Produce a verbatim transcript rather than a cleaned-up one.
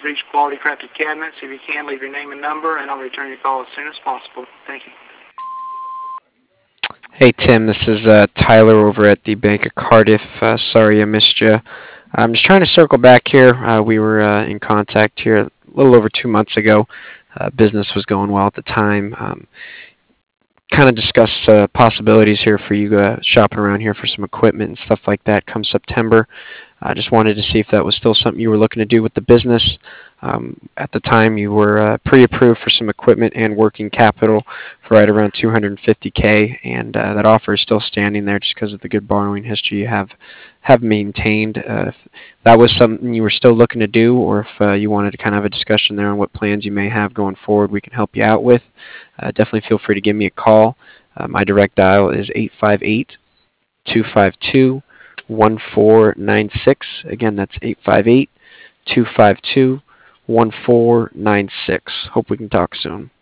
reached Quality Crafted Cabinets. If you can, leave your name and number, and I'll return your call as soon as possible. Thank you. Hey Tim, this is uh, Tyler over at the Bank of Cardiff. Uh, sorry I missed you. I'm just trying to circle back here. Uh, we were uh, in contact here a little over two months ago. Uh, business was going well at the time. Um, kind of discuss uh, possibilities here for you uh, shopping around here for some equipment and stuff like that come September. I just wanted to see if that was still something you were looking to do with the business. Um, at the time, you were uh, pre-approved for some equipment and working capital for right around two hundred fifty K, and uh, that offer is still standing there just because of the good borrowing history you have have maintained. Uh, if that was something you were still looking to do, or if uh, you wanted to kind of have a discussion there on what plans you may have going forward, we can help you out with. Uh, definitely feel free to give me a call. Uh, my direct dial is eight five eight, two five two, one four nine six. Again, that's eight five eight, two five two, one four nine six. Hope we can talk soon.